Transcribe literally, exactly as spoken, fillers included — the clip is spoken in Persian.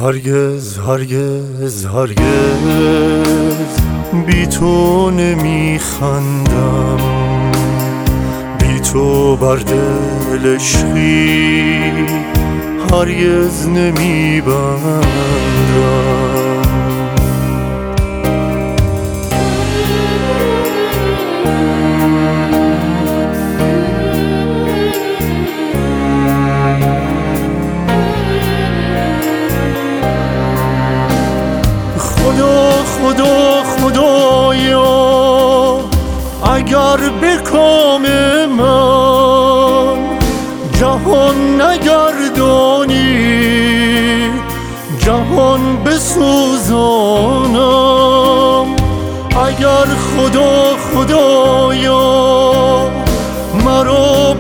هرگز هرگز هرگز بی تو نمیخندم، بی تو بر دل عشقی هرگز نمیبندم. خدا خدا خدایا اگر به کام من جهان نگردانی، جهان بسوزانم. اگر خدا خدایا مرا